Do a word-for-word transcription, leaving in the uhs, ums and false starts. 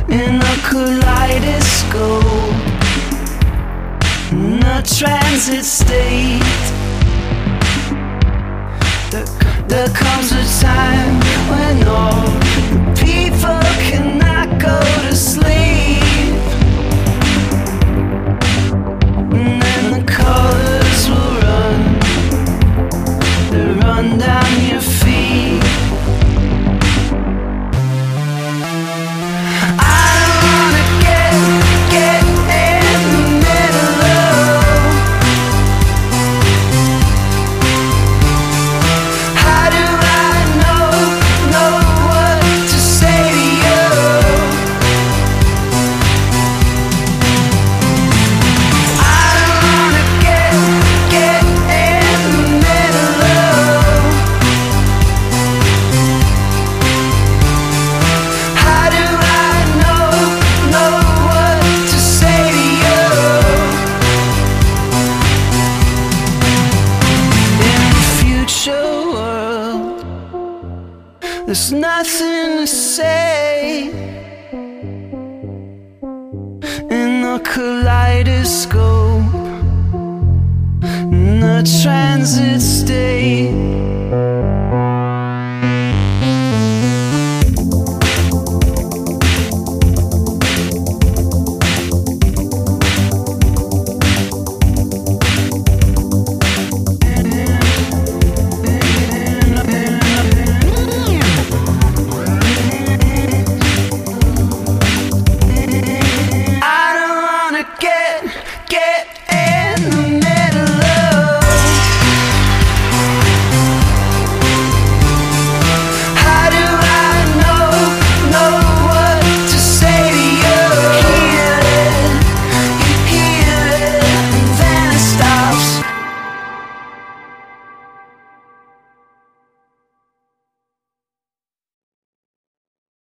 in a kaleidoscope, in a transit state. There, there comes a time when all people cannot go to sleep, and then the colors will run, they run down your feet. There's nothing to say in the kaleidoscope, in the transit state.